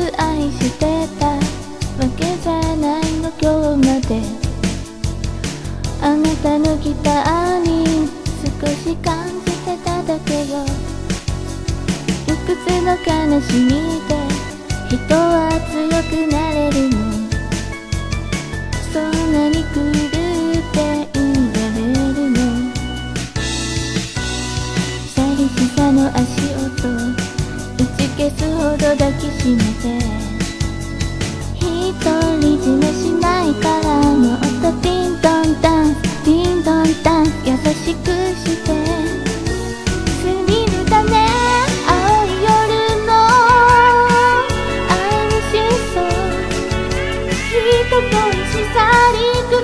愛してたわけじゃないの今日まで。あなたのギターに少し感じてただけよ。いくつの悲しみで人は強くなれるの。そんなに狂っていられるの。寂しさの足音打ち消すほど抱きしめて、独り占めしないからもっとピントンダンスピントンダンス優しくしてスリルだね。青い夜の愛にしそう人恋しさりぐ